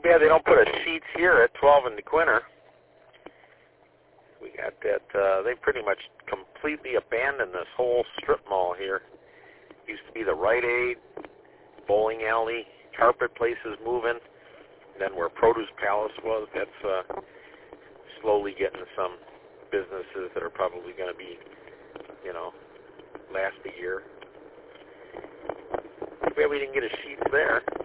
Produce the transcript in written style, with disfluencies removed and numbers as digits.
bad they don't put a Sheetz here at 12 and DeQuinter. We got that. They pretty much completely abandoned this whole strip mall here. Used to be the Rite Aid, bowling alley, carpet places moving. And then where Produce Palace was, that's slowly getting some businesses that are probably going to be, last a year. Too bad we didn't get a Sheetz there.